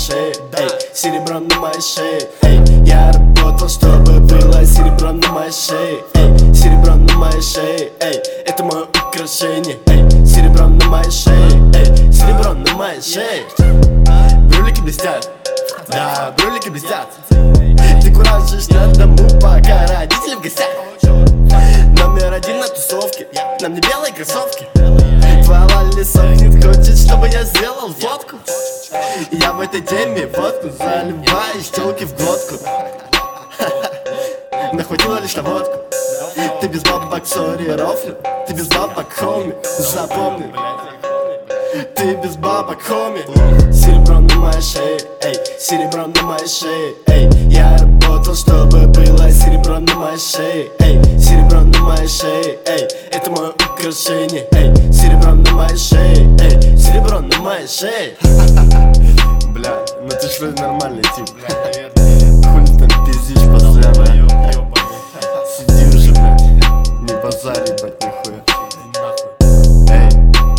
шее, эй, серебро на моей шее, эй. Я работал, чтобы было серебро на моей шее, эй, серебро на моей шее, эй. Это мое украшение, эй, серебро на моей шее, эй, серебро на моей шее. Брюлики блестят, да, брюлики блестят. Ты куражишь на дому, пока родители в гостях. Номер один на тусовке, на мне белые кроссовки. Твоя лали сохнет, хочет, чтобы я сделал фотку. Я в этой теме водку заливаю, щелки в глотку. Нахватила лишь на водку. Ты без бабок, сори, рофлю. Ты без бабок, хоми, запомни. Ты без бабок, хоми. Серебро на моей шее, эй, серебро на моей шее, эй. Я работал, чтобы было серебро на моей шее, эй, серебро на моей шее, эй. Это мое украшение, эй, серебро на моей шее, эй, серебро на моей шее. Бля, ну ты ж вроде нормальный тип. Хули там пиздишь постоянно. Сиди уже, блядь, не базарь, ебать, нихуя. Эй,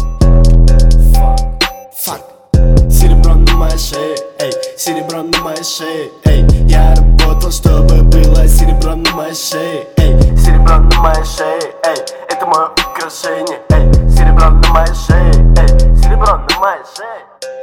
фак. Серебро на моей шее, эй, серебро на моей шее, эй. Я работал, чтобы было серебро на моей шее, эй, серебро на моей шее, эй. Это мое украшение, эй, серебро на моей шее, эй, серебро на моей шее.